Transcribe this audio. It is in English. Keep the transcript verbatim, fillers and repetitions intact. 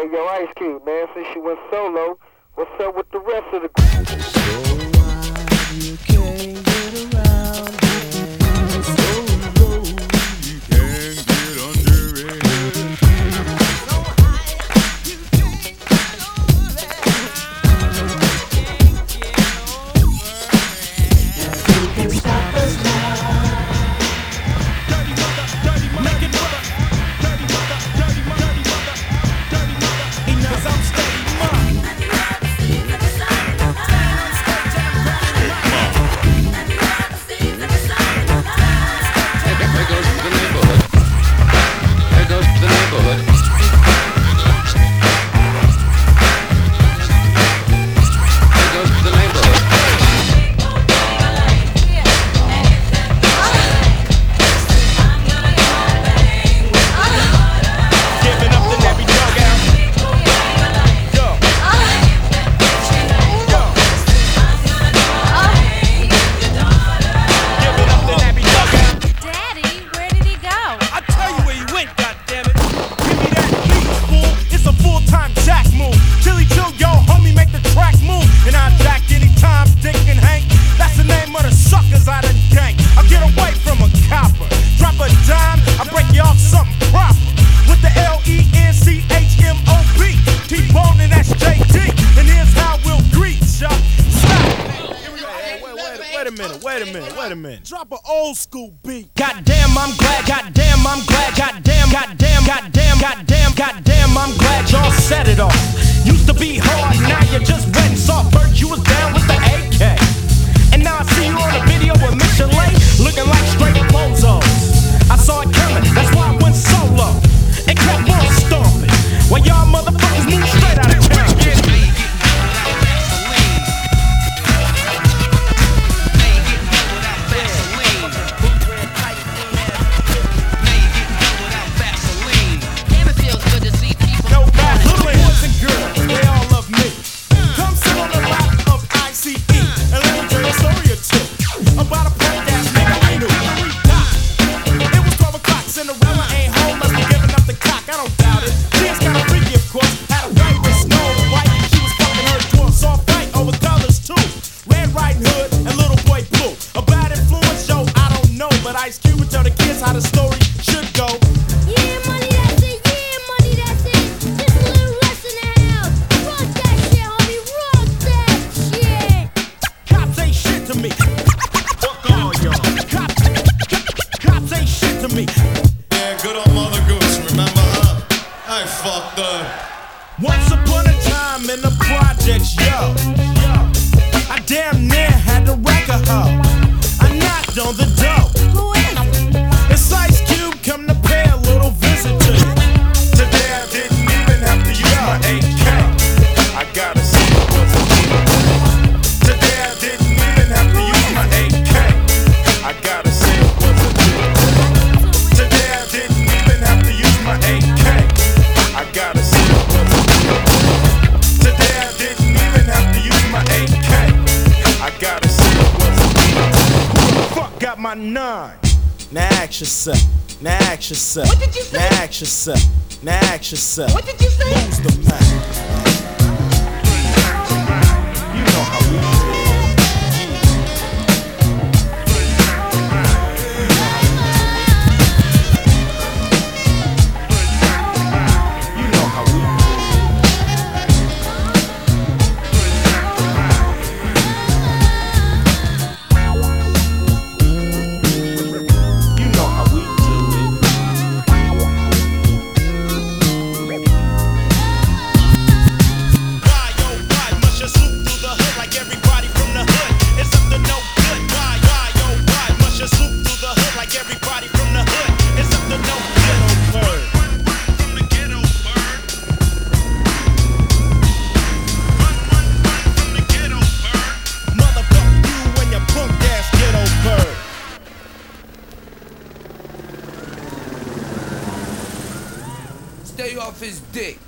Hey, yo, Ice Cube, man, since you went solo, what's up with the rest of the group? So why you can't get around it? So low you can't get under it. So high you can't get over it. Can't get over it. Nothing can stop us now. Dirty mother, dirty mother, make it mother. Dirty mother, dirty mother, dirty mother, dirty mother. Enough, I'm steady, mother. Drop an old school beat. Goddamn, I'm glad. Goddamn, I'm glad. Goddamn, goddamn, goddamn, goddamn, goddamn, I'm glad y'all set it off. Used to be hard, now you just wet and soft. First you was down with the A K, and now I see you on a video with Michelin, looking like straight bozos. I saw it coming, that's why I went solo and kept on stomping. While y'all motherfuckers moved straight out of town. Once upon a time in the projects, yo, I damn near had to wreck a hoe. I knocked on the door. Who is it? It's Ice Cube, come to pay a little visit to you. Today I didn't even have to use my A K. I gotta see it was a deal. Today I didn't even have to use my A K. I gotta see it was a deal. Today I didn't even have to use my A K. I gotta see it was a deal. Today I didn't even have to use my A K. I gotta see it was a deal. Who the fuck got my nine? Now ask yourself. Now ask yourself. What did you say? Now ask yourself. Now ask yourself. What did you say? Who's the man? You know how we do. Stay off his dick.